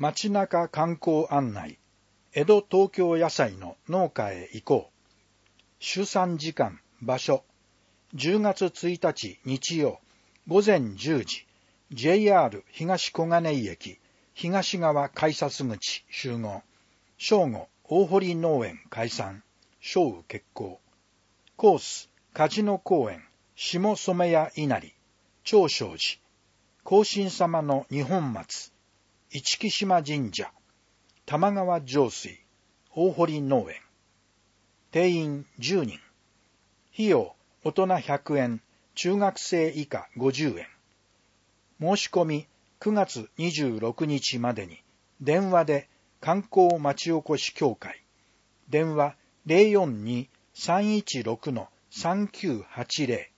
街中観光案内、江戸東京野菜の農家へ行こう。主産時間、場所、10月1日日曜、午前10時、JR 東小金井駅、東側改札口集合。正午、大堀農園開山、正雨決行。コース、カジノ公園、下染谷稲荷、長生寺、皇神様の二本松、市来島神社、玉川上水、大堀農園。定員10人。費用、大人100円、中学生以下50円。申し込み、9月26日までに、電話で観光まちおこし協会、電話 042-316-3980